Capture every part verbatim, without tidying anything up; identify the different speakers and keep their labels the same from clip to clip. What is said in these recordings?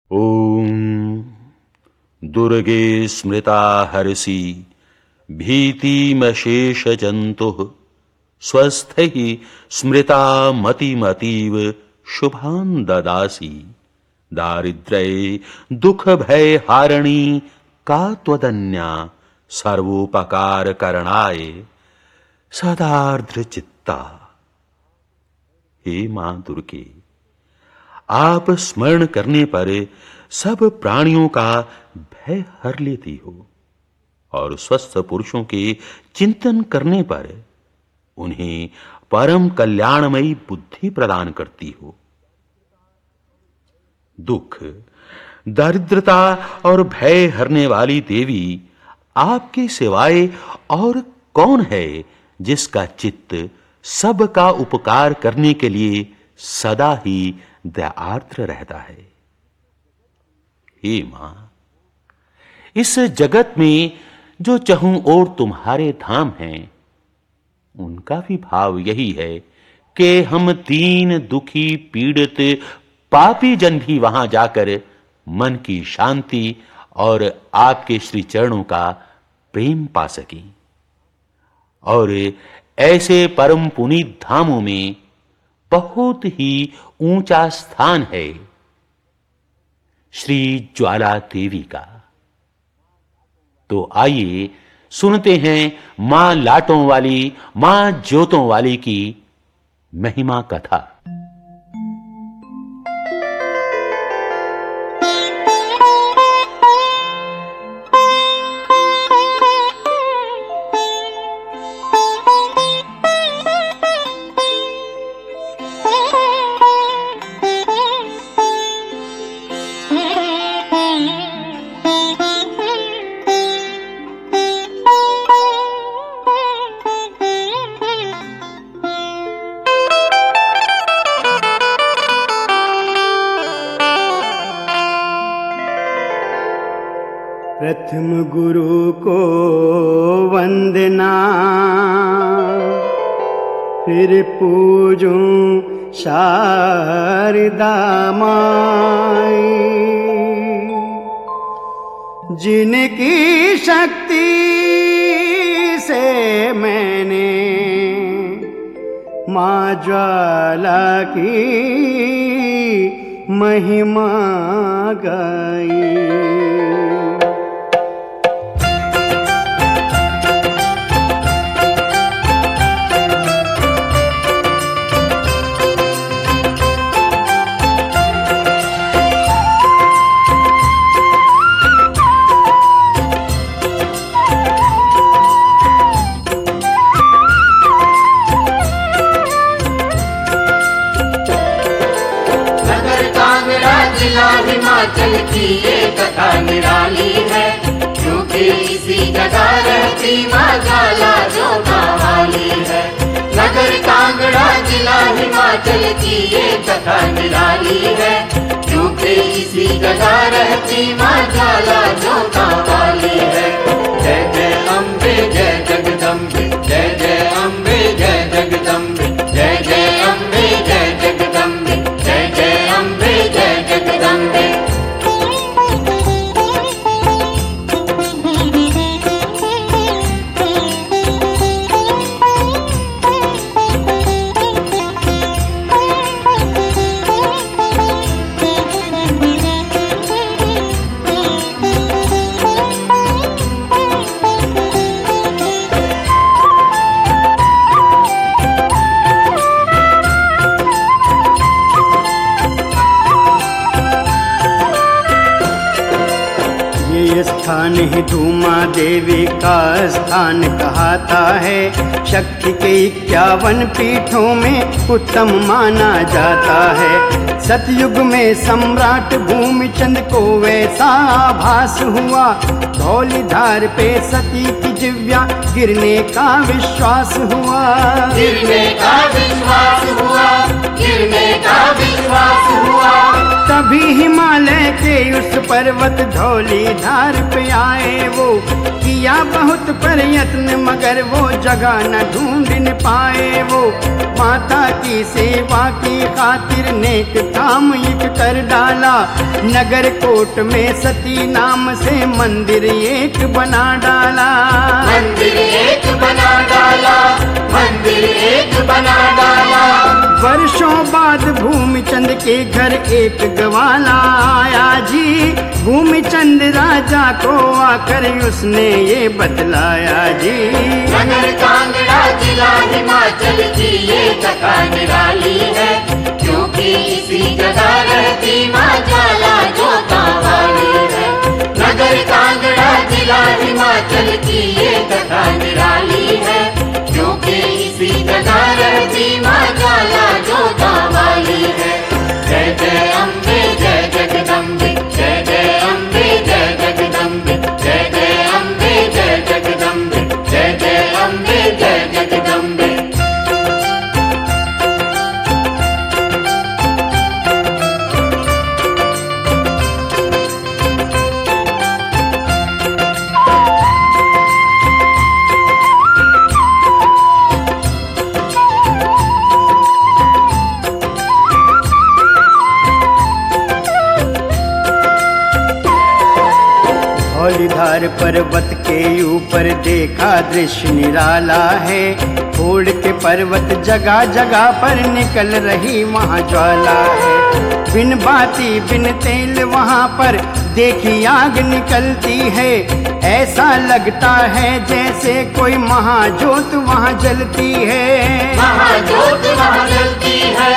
Speaker 1: ओम दुर्गे स्मृता हर्षि भीतिमशेष जन्तुः स्वस्थैः स्मृता मतिमतीव शुभां ददासि। दारिद्र्ये दुख भय हारिणी का त्वदन्या सर्वोपकार करणाय सदार्द्र चित्ता। हे मां दुर्गे, आप स्मरण करने पर सब प्राणियों का भय हर लेती हो और स्वस्थ पुरुषों के चिंतन करने पर उन्हें परम कल्याणमयी बुद्धि प्रदान करती हो। दुख, दरिद्रता और भय हरने वाली देवी, आपके सिवाय और कौन है जिसका चित्त सबका उपकार करने के लिए सदा ही दयार्द्र रहता है। हे मां, इस जगत में जो चहुं ओर तुम्हारे धाम हैं, उनका भी भाव यही है कि हम दीन दुखी पीड़ित पापी जन भी वहां जाकर मन की शांति और आपके श्री चरणों का प्रेम पा सकें। और ऐसे परम पुनीत धामों में बहुत ही ऊंचा स्थान है श्री ज्वाला देवी का। तो आइए सुनते हैं मां लाटों वाली, मां ज्योतों वाली की महिमा कथा।
Speaker 2: प्रथम गुरु को वंदना, फिर पूजूं शारदा माई। जिनकी शक्ति से मैंने मां ज्वाला की महिमा गाई।
Speaker 3: हिमाचल की ये कथा निराली है, क्योंकि इसी जगह रहती मां ज्वाला जो वाली है। नगर कांगड़ा जिला हिमाचल की ये कथा निराली है, क्योंकि इसी जगह रहती मां ज्वाला जो वाली है। जय जय अम्बे जय जगदम्बे, जय जय अम्बे जय जगदम्बे, जय जय अम्बे जय जगदम्बे, जय जय अम्बे जय जगदम्बे।
Speaker 2: ये स्थान ही धूमा देवी का स्थान कहता है। शक्ति के इक्यावन पीठों में उत्तम माना जाता है। सतयुग में सम्राट भूमिचंद को वैसा आभास हुआ, धौली धार पे सती की जिव्या गिरने का विश्वास हुआ।
Speaker 3: गिरने का विश्वास हुआ, गिरने का विश्वास हुआ।
Speaker 2: तभी हिमालय के उस पर्वत धौली धार पे आए वो, किया बहुत प्रयत्न मगर वो जगह न ढूंढ न पाए वो। माता की सेवा की खातिर नेक काम एक कर डाला, नगर कोट में सती नाम से मंदिर एक बना डाला।
Speaker 3: मंदिर एक बना डाला, मंदिर एक बना डाला।
Speaker 2: वर्षों बाद भूमिचंद के घर एक ग्वाला आया जी, भूमिचंद राजा को आकर उसने ये बतलाया जी।
Speaker 3: नगर कांगड़ा जिला हिमाचल की ये कथा निराली है, क्योंकि इसी जगह रहती माँ ज्वाला जोता वाली है। नगर कांगड़ा जिला हिमाचल की ये कथा निराली है, क्योंकि इसी जगह रहती माँ ज्वाला जोता वाली है। जय जय अम्बे जय जगदम्बे, जय जय अम्बे जय जगदम्बे, जय जय अम्बे जय जगदम्बे, जय जय अम्बे जय जगदम्बे।
Speaker 2: धौलीधार पर्वत के ऊपर देखा दृश्य निराला है, फोड़ के पर्वत जगह जगह पर निकल रही वहाँ ज्वाला है। बिन बाती बिन तेल वहाँ पर देखी आग निकलती है, ऐसा लगता है जैसे कोई महाजोत वहाँ जलती है।
Speaker 3: महाजोत वहाँ जलती है,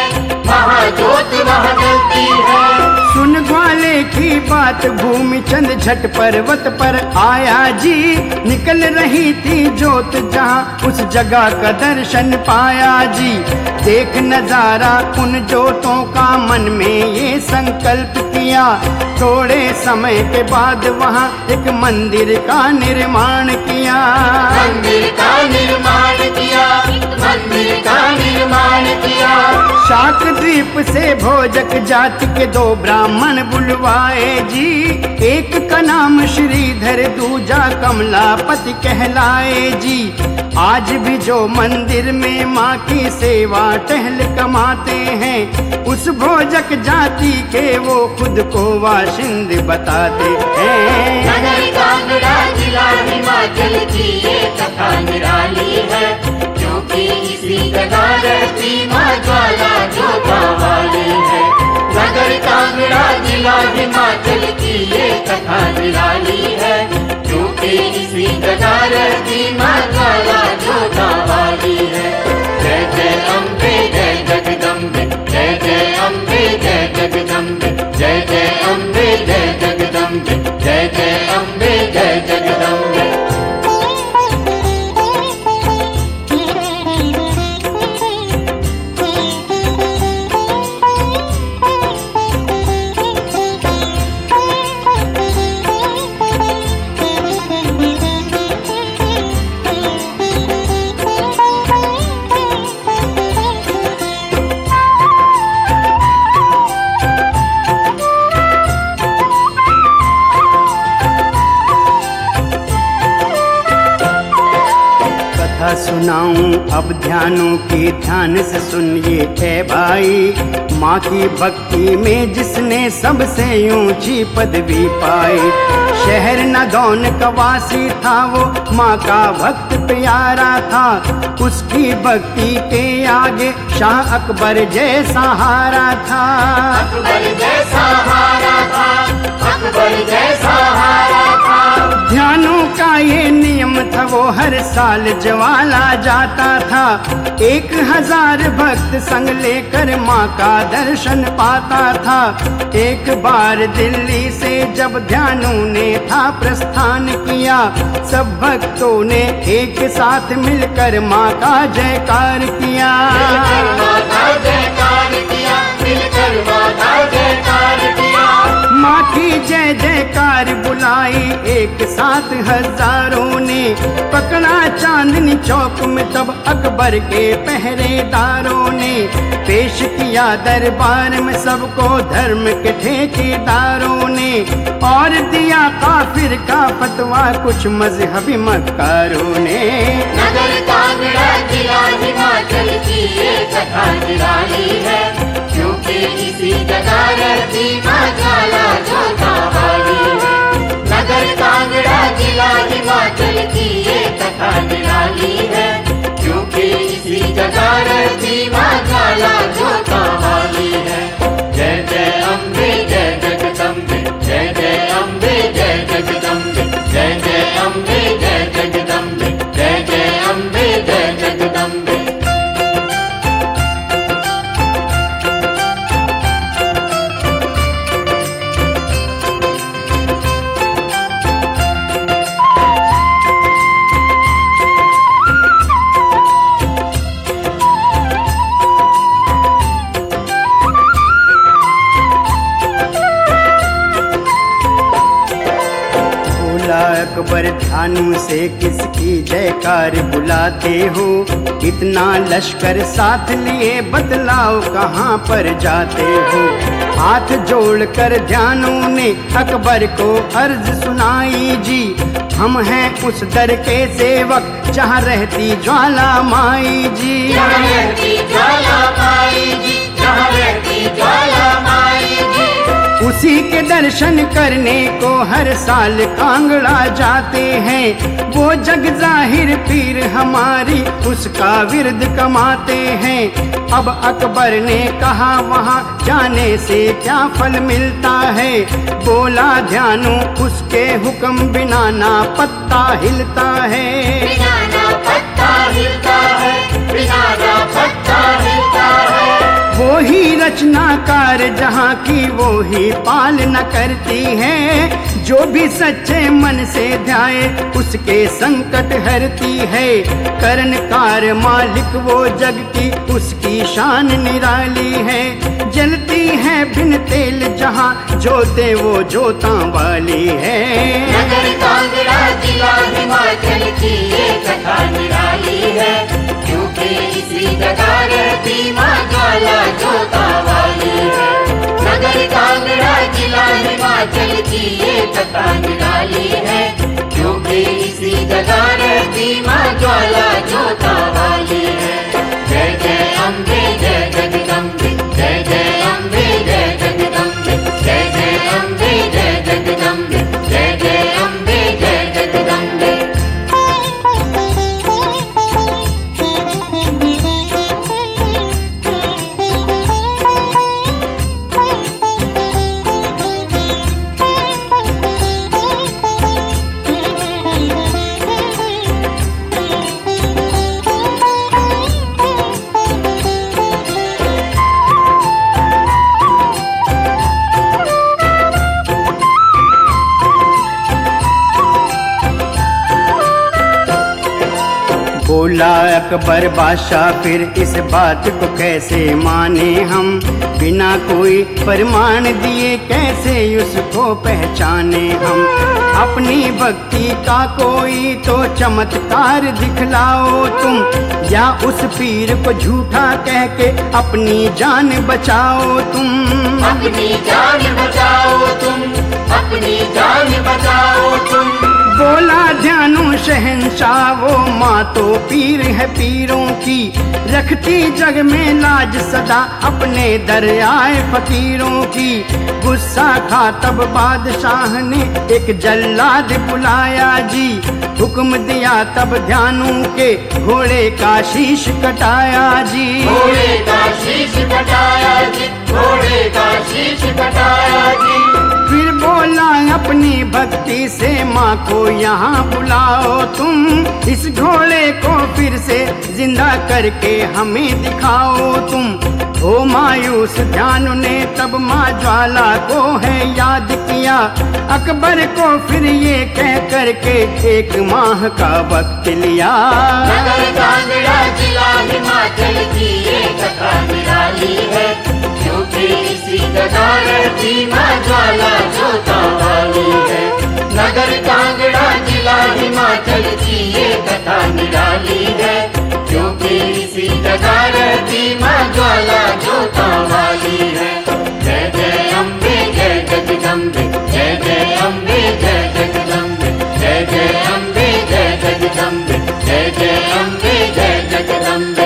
Speaker 3: महाजोत वहाँ जलती है।
Speaker 2: सुन ग्वाले की बात भूमिचंद झट पर्वत पर आया जी, निकल रही थी जोत जहाँ उस जगह का दर्शन पाया जी। देख नजारा उन जोतों का मन में ये संकल्प किया, थोड़े समय के बाद वहाँ एक मंदिर का निर्माण किया।
Speaker 3: मंदिर का निर्माण किया, मंदिर का निर्माण किया।
Speaker 2: शाक द्वीप से भोजक जाति के दो ब्राह्मण बुलवाए जी, एक का नाम श्रीधर दूजा कमलापति कहलाए जी। आज भी जो मंदिर में माँ की सेवा टहल कमाते हैं, उस भोजक जाति के वो खुद को वाशिंद बताते हैं।
Speaker 3: नगर कांगड़ा जिला हिमाचल की ये कथा निराली है, क्योंकि इसी जगह रहती माँ ज्वाला जोता वाली है। नगर कांगड़ा जिला हिमाचल की ये कथा निराली है, क्योंकि इसी जगह रहती माँ ज्वाला जोता वाली है। जय जय अम्बे जय जगदम्बे, जय जय अम्बे जय जगदम्बे, जय जय अम्बे जय जगदम्बे, जय जय अम्बे जय जगदम्बे।
Speaker 2: सुनाऊं अब ध्यानों की ध्यान से सुनिए है भाई, माँ की भक्ति में जिसने सबसे ऊंची पदवी पाई। शहर नदौन का वासी था वो, माँ का भक्त प्यारा था, उसकी भक्ति के आगे शाह अकबर जैसा हारा था।
Speaker 3: अकबर जैसा हारा था, अकबर जैसा हारा था।
Speaker 2: ध्यानों का ये नियम था, वो हर साल ज्वाला जाता था, एक हजार भक्त संग लेकर माँ का दर्शन पाता था। एक बार दिल्ली से जब ध्यानों ने था प्रस्थान किया, सब भक्तों ने एक साथ मिलकर माँ का जयकार किया।
Speaker 3: मिलकर माँ का जयकार किया, मिलकर माँ का जयकार किया।
Speaker 2: माँ की जय जयकार बुलाई एक साथ हजारों ने पकड़ा चांदनी चौक में, तब अकबर के पहरेदारों ने पेश किया दरबार में सबको धर्म के ठेकेदारों ने, और दिया काफिर का फतवा कुछ मजहबी मक्कारों ने।
Speaker 3: नगर कांगड़ा जिला हिमाचल की ये कथा निराली है, क्योंकि इसी जगह रहती माँ ज्वाला जोता वाली है। नगर कांगड़ा जिला हिमाचल की ये कथा निराली है, क्योंकि इसी जगह रहती माँ ज्वाला जोता वाली है। जय जय अम्बे जय जगदम्बे, जय जय अम्बे जय जगदम्बे, जय जय अम्बे जय जगदम्बे, जय जय अम्बे जय जगदम्बे।
Speaker 2: अकबर ध्यानु से किसकी जयकार बुलाते हो, इतना लश्कर साथ लिए बदलाव कहाँ पर जाते हो। हाथ जोड़कर ध्यानु ने अकबर को अर्ज सुनाई जी, हम हैं उस दर के सेवक जहाँ रहती ज्वाला माई जी।
Speaker 3: जहाँ रहती ज्वाला माई जी, जहाँ रहती ज्वाला माई जी।
Speaker 2: उसी के दर्शन करने को हर साल कांगड़ा जाते हैं, वो जग जाहिर पीर हमारी उसका विरद कमाते हैं। अब अकबर ने कहा वहाँ जाने से क्या फल मिलता है, बोला ध्यानु उसके हुक्म बिना ना पत्ता हिलता है।
Speaker 3: बिना ना पत्ता हिलता है, बिना ना पत्ता हिलता है।
Speaker 2: वो ही रचनाकार जहाँ की वो ही पालना करती है, जो भी सच्चे मन से ध्याए उसके संकट हरती है। कर्णकार मालिक वो जग की उसकी शान निराली है, जलती है बिन तेल जहाँ जोते वो जोता वाली है।
Speaker 3: नगर कांगड़ा जिला हिमाचल की ये कथा निराली है, क्योंकि इसी जगह रहती माँ ज्वाला जोता वाली है। नगर कांगड़ा जिला हिमाचल की ये कथा निराली है, क्योंकि इसी जगह रहती माँ ज्वाला जोता वाली है। जय जय अम्बे जय जगदम्बे, जय जय अम्बे जय जगदम्बे, जय जय अम्बे जय जगदम्बे, जय जय अम्बे जय जगदम्बे।
Speaker 2: बोला अकबर बादशाह फिर इस बात को कैसे माने हम, बिना कोई प्रमाण दिए कैसे उसको पहचाने हम। अपनी भक्ति का कोई तो चमत्कार दिखलाओ तुम, या उस पीर को झूठा कह के अपनी जान बचाओ तुम।
Speaker 3: अपनी जान बचाओ तुम, अपनी जान बचाओ तुम।
Speaker 2: बोला ध्यानु शहंशाह वो माँ तो पीर है पीरों की, रखती जग में लाज सदा अपने दरियाए फकीरों की। गुस्सा खा तब बादशाह ने एक जल्लाद बुलाया जी, हुक्म दिया तब ध्यानु के घोड़े का शीश कटाया जी।
Speaker 3: घोड़े का शीश कटाया जी, घोड़े का शीश कटाया जी।
Speaker 2: फिर बोला अपनी भक्ति से माँ को यहाँ बुलाओ तुम, इस घोड़े को फिर से जिंदा करके हमें दिखाओ तुम। ओ मायूस ध्यानु ने तब माँ ज्वाला को है याद किया, अकबर को फिर ये कह करके एक माह का वक्त लिया।
Speaker 3: नगर कांगड़ा जिला हिमाचल की ये कथा निराली है, क्योंकि इसी जगह रहती माँ ज्वाला जोता वाली है। नगर नगर कांगड़ा जिला हिमाचल की ये कथा निराली है, क्योंकि इसी जगह रहती माँ ज्वाला जोता वाली है। जय जय अम्बे जय जगदम्बे, जय जय अम्बे जय जगदम्बे, जय जय अम्बे जय जगदम्बे, जय जय अम्बे जय जगदम्बे।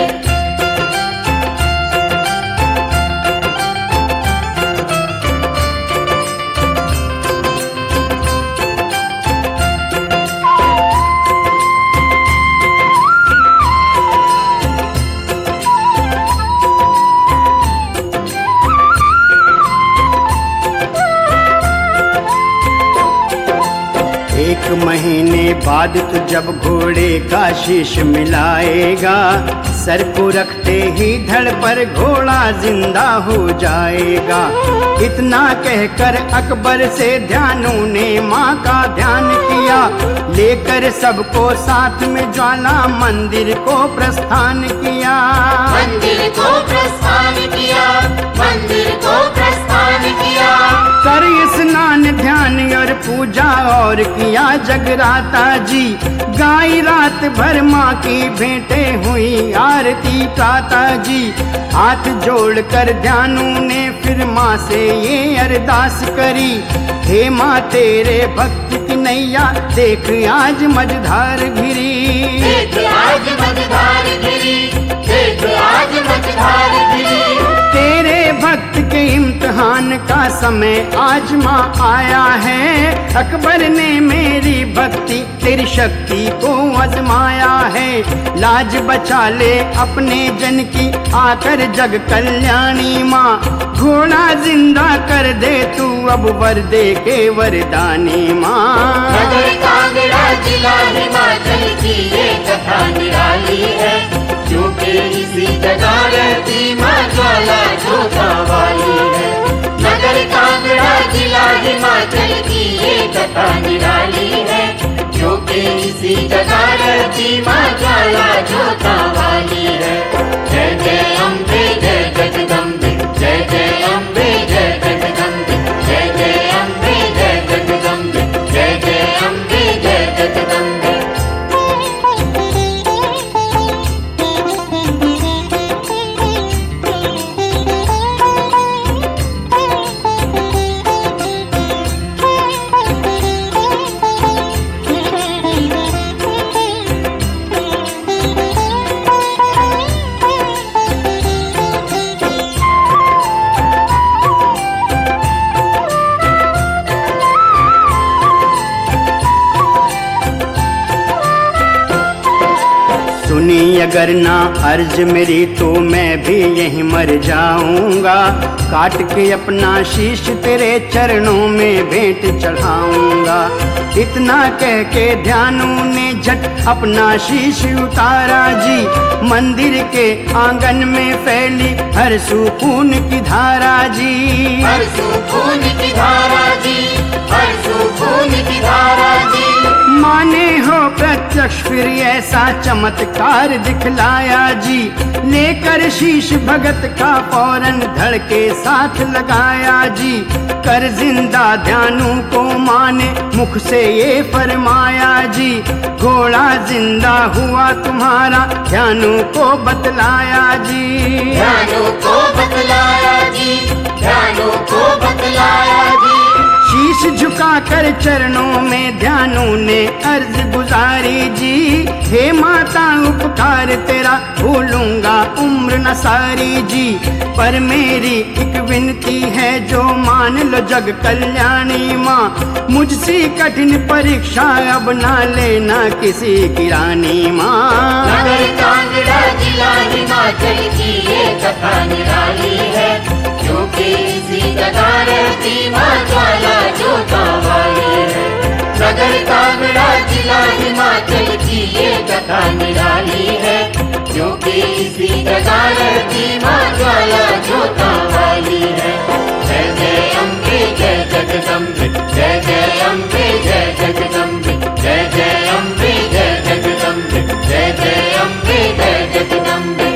Speaker 2: एक महीने बाद तू जब घोड़े का शीश मिलाएगा, सर को रखते ही धड़ पर घोड़ा जिंदा हो जाएगा। इतना कहकर अकबर से ध्यानु ने माँ का ध्यान किया, लेकर सबको साथ में ज्वाला मंदिर को प्रस्थान किया।
Speaker 3: मंदिर को प्रस्थान किया, मंदिर को प्रस्थान किया।
Speaker 2: कर स्नान ध्यान और पूजा और किया जगराता जी, गाई रात भर माँ की भेंटे हुई आरती प्रातः जी। हाथ जोड़कर ध्यानु ने फिर माँ से ये अरदास करी, हे माँ तेरे भक्त की नैया देख आज मझधार घिरी।
Speaker 3: देख आज मझधार घिरी, देख आज मझधार घिरी।
Speaker 2: तेरे भक्त के इम्तिहान का समय आज माँ आया है, अकबर ने मेरी भक्ति तेरी शक्ति को आजमाया है। लाज बचा ले अपने जन की आकर जग कल्याणी माँ, घोड़ा जिंदा कर दे तू अब वर दे के वरदानी माँ।
Speaker 3: नगर कांगड़ा जिला हिमाचल की ये कथा निराली है, क्योंकि इसी जगह रहती माँ ज्वाला जोता वाली है। नगर कांगड़ा जिला हिमाचल की ये कथा निराली है, क्योंकि इसी जगह रहती माँ ज्वाला जोता वाली है। जय जय अम्बे जय जगदम्बे, जय जय अम्बे जय जगदम्बे, जय जय अम्बे जय जगदम्बे, जय जय अम्बे जय जगदम्बे।
Speaker 2: सुनी अगर ना अर्ज मेरी तो मैं भी यहीं मर जाऊंगा, काट के अपना शीश तेरे चरणों में भेंट चढ़ाऊंगा। इतना कह के ध्यानु ने झट अपना शीश उतारा जी, मंदिर के आंगन में फैली हर सुकून की धारा जी।
Speaker 3: हर सुकून की धारा जी, हर सुकून की धारा जी।
Speaker 2: माने हो प्रत्यक्ष फिर ऐसा चमत्कार दिखलाया जी, लेकर शीश भगत का फौरन धड़ के साथ लगाया जी। कर जिंदा ध्यानु को माने मुख से ये फरमाया जी, घोड़ा जिंदा हुआ तुम्हारा ध्यानु को बतलाया जी।
Speaker 3: ध्यानु को बतलाया जी, ध्यानु को बतलाया जी।
Speaker 2: शीश झुकाकर चरणों में ध्यानु ने अर्ज गुजारी जी, हे माता उपकार तेरा भूलूंगा उम्र न सारी जी। पर मेरी एक विनती है जो मान लो जग कल्याणी माँ, मुझसे कठिन परीक्षा अब ना लेना किसी की रानी माँ।
Speaker 3: नगर कांगड़ा जिला हिमाचल की ये कथा निराली है, क्योंकि इसी जगह रहती माँ ज्वाला जोता वाली है। नगर कांगड़ा जिला हिमाचल की ये कथा निराली है, क्योंकि इसी जगह रहती माँ ज्वाला जोता वाली है। जय जय अम्बे जय जगदम्बे, जय जय अम्बे जय जगदम्बे, जय जय अम्बे जय जगदम्बे, जय जय अम्बे जय जगदम्बे।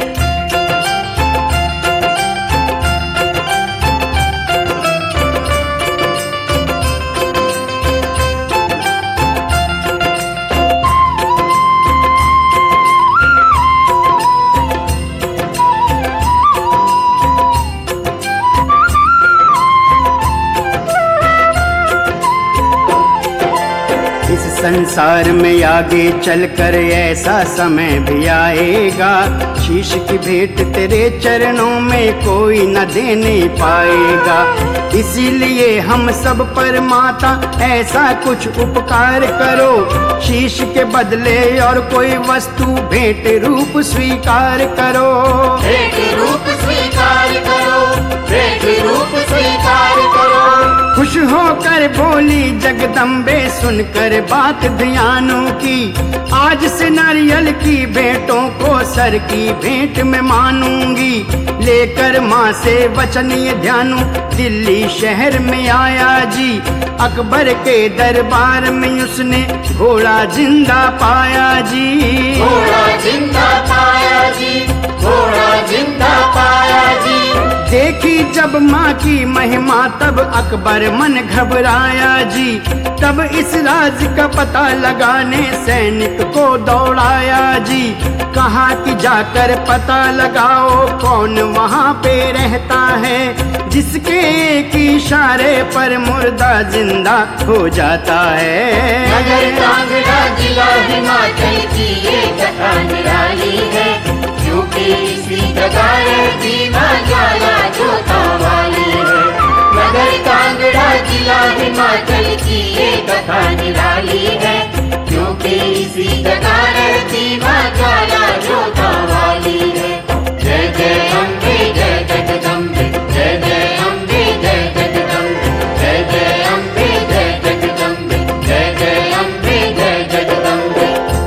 Speaker 2: संसार में आगे चलकर ऐसा समय भी आएगा, शीश की भेंट तेरे चरणों में कोई न देने पाएगा। इसीलिए हम सब पर माता ऐसा कुछ उपकार करो, शीश के बदले और कोई वस्तु भेंट रूप स्वीकार करो।
Speaker 3: भेंट रूप स्वीकार करो, भेंट रूप स्वीकार करो।
Speaker 2: खुश होकर बोली जगदम्बे सुनकर बात ध्यानों की, आज से नारियल की भेंटों को सर की भेंट में मानूंगी। लेकर माँ से वचन ये ध्यानू दिल्ली शहर में आया जी, अकबर के दरबार में उसने घोड़ा जिंदा पाया जी।
Speaker 3: घोड़ा जिंदा पाया जी, घोड़ा जिंदा पाया जी।
Speaker 2: देखी जब माँ की महिमा तब अकबर मन घबराया जी, तब इस राज का पता लगाने सैनिक को दौड़ाया जी। कहा कि जाकर पता लगाओ कौन वहाँ पे रहता है, जिसके एक इशारे पर मुर्दा जिंदा हो जाता है।
Speaker 3: नगर कांगड़ा जिला हिमाचल की ये कथा निराली है, क्योंकि इसी जगह रहती माँ ज्वाला जोता वाली है। नगर कांगड़ा जिला हिमाचल की ये कथा निराली है, क्योंकि इसी जगह रहती माँ ज्वाला जोता वाली है। जय जय अम्बे जय जगदम्बे, जय जय अम्बे जय जगदम्बे, जय जय अम्बे जय जगदम्बे, जय जय अम्बे जय जगदम्बे।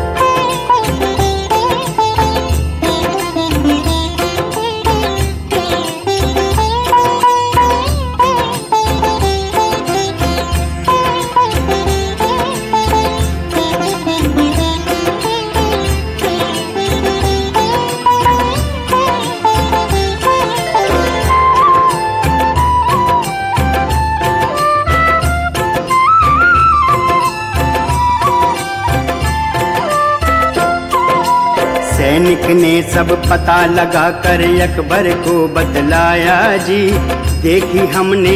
Speaker 2: सैनिक ने सब पता लगा कर अकबर को बतलाया जी। देखी हमने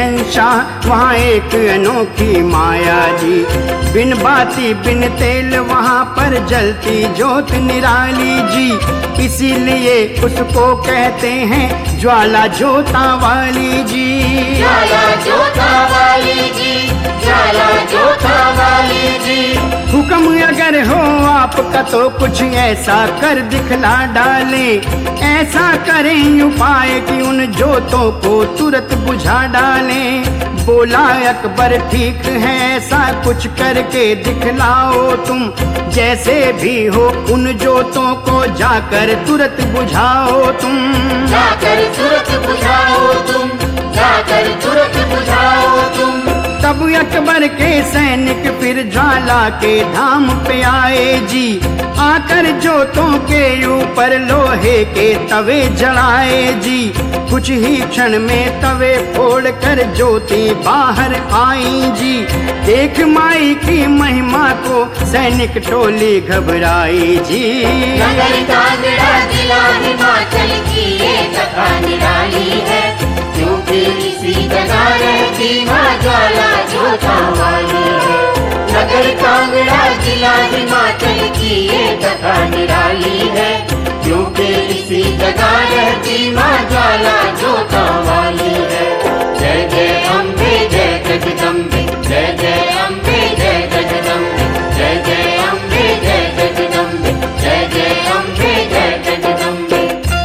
Speaker 2: शहंशाह वहाँ एक अनोखी माया जी, बिन बाती बिन तेल वहाँ पर जलती जोत निराली जी। इसीलिए उसको कहते हैं ज्वाला जोता वाली जी।
Speaker 3: ज्वाला जोता वाली जी, ज्वाला जोता वाली जी।
Speaker 2: हुक्म अगर हो आपका तो कुछ ऐसा कर दिखला डाले, ऐसा करें उपाय कि उन जोतों को तुरंत बुझा डालें। बोला अकबर ठीक है ऐसा कुछ करके दिखलाओ तुम, जैसे भी हो उन जोतों को जाकर तुरंत बुझाओ तुम।
Speaker 3: जाकर तुरंत बुझाओ तुम, जाकर तुरंत बुझाओ तुम।
Speaker 2: तब अकबर के सैनिक फिर ज्वाला के धाम पे आए जी, आकर जोतों के ऊपर लोहे के तवे जलाए जी। कुछ ही क्षण में तवे फोड़ कर ज्योति बाहर आई जी। देख माई की महिमा को सैनिक टोली घबराई जी।
Speaker 3: नगर कांगड़ा जिला हिमाचल की ये कथा निराली है, क्योंकि इसी जगह रहती माँ ज्वाला जोता वाली है। नगर कांगड़ा जिला हिमाचल की ये कथा निराली है, क्योंकि इसी जगह रहती माँ ज्वाला जोता वाली है। जय जय अम्बे जय जगदम्बे, जय जय अम्बे जय जगदम्बे, जय जय अम्बे जय जगदम्बे, जय जय अम्बे जय जगदम्बे।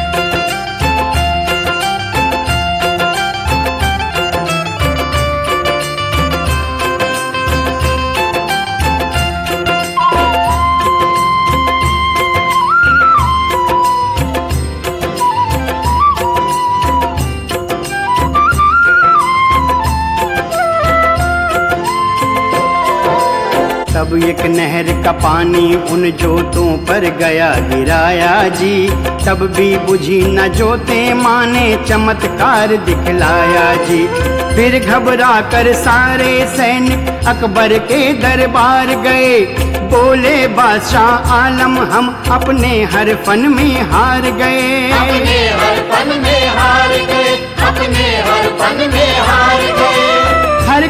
Speaker 2: तब एक नहर का पानी उन जोतों पर गया गिराया जी। तब भी बुझी न जोते माँ ने चमत्कार दिखलाया जी। फिर घबरा कर सारे सैनिक अकबर के दरबार गए, बोले बादशाह आलम हम अपने हर फन में हार गए।
Speaker 3: अपने हर फन में हार गए, अपने हर फन में हार गए।
Speaker 2: हर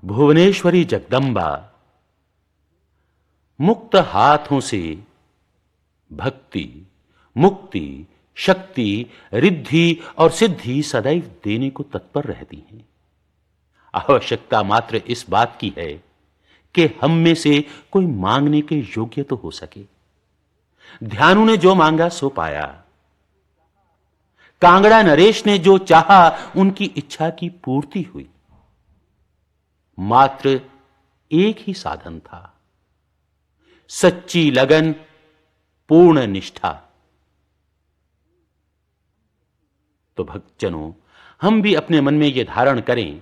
Speaker 1: भुवनेश्वरी जगदम्बा मुक्त हाथों से भक्ति, मुक्ति, शक्ति, रिद्धि और सिद्धि सदैव देने को तत्पर रहती हैं। आवश्यकता मात्र इस बात की है कि हम में से कोई मांगने के योग्य तो हो सके। ध्यानु ने जो मांगा सो पाया। कांगड़ा नरेश ने जो चाहा उनकी इच्छा की पूर्ति हुई। मात्र एक ही साधन था, सच्ची लगन, पूर्ण निष्ठा। तो भक्तजनों, हम भी अपने मन में यह धारण करें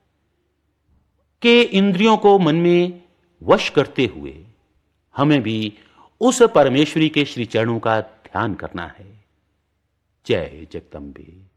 Speaker 1: कि इंद्रियों को मन में वश करते हुए हमें भी उस परमेश्वरी के श्री चरणों का ध्यान करना है। जय जगदम्बे।